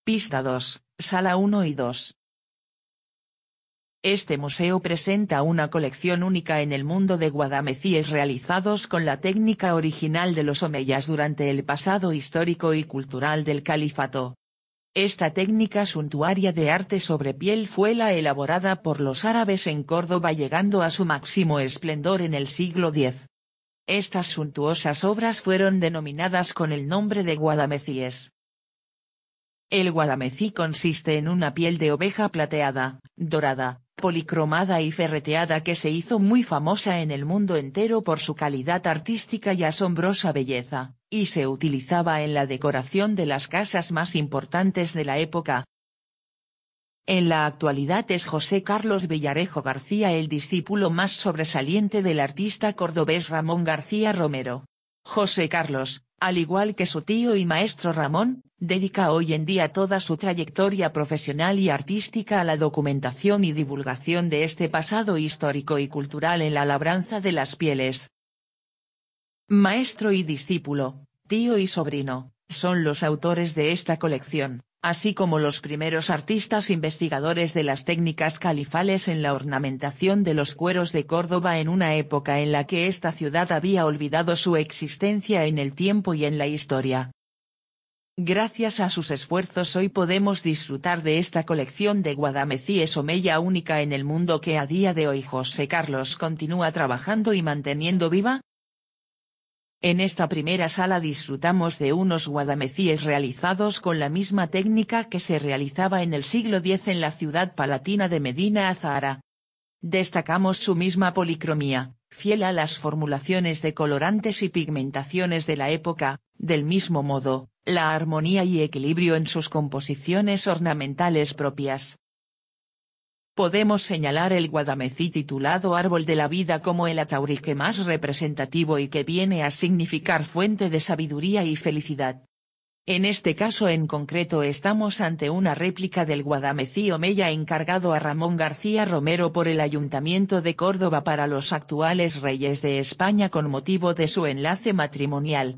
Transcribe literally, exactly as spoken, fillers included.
Pista dos, Sala uno y dos. Este museo presenta una colección única en el mundo de guadamecíes realizados con la técnica original de los omeyas durante el pasado histórico y cultural del califato. Esta técnica suntuaria de arte sobre piel fue la elaborada por los árabes en Córdoba, llegando a su máximo esplendor en el siglo diez. Estas suntuosas obras fueron denominadas con el nombre de guadamecíes. El guadamecí consiste en una piel de oveja plateada, dorada, policromada y ferreteada que se hizo muy famosa en el mundo entero por su calidad artística y asombrosa belleza, y se utilizaba en la decoración de las casas más importantes de la época. En la actualidad es José Carlos Villarejo García el discípulo más sobresaliente del artista cordobés Ramón García Romero. José Carlos, al igual que su tío y maestro Ramón, dedica hoy en día toda su trayectoria profesional y artística a la documentación y divulgación de este pasado histórico y cultural en la labranza de las pieles. Maestro y discípulo, tío y sobrino, son los autores de esta colección, así como los primeros artistas investigadores de las técnicas califales en la ornamentación de los cueros de Córdoba en una época en la que esta ciudad había olvidado su existencia en el tiempo y en la historia. Gracias a sus esfuerzos hoy podemos disfrutar de esta colección de guadamecíes omeya única en el mundo que a día de hoy José Carlos continúa trabajando y manteniendo viva. En esta primera sala disfrutamos de unos guadamecíes realizados con la misma técnica que se realizaba en el siglo diez en la ciudad palatina de Medina Azahara. Destacamos su misma policromía, fiel a las formulaciones de colorantes y pigmentaciones de la época, del mismo modo, la armonía y equilibrio en sus composiciones ornamentales propias. Podemos señalar el guadamecí titulado Árbol de la Vida como el ataurique más representativo y que viene a significar fuente de sabiduría y felicidad. En este caso en concreto estamos ante una réplica del guadamecí omeya encargado a Ramón García Romero por el Ayuntamiento de Córdoba para los actuales reyes de España con motivo de su enlace matrimonial.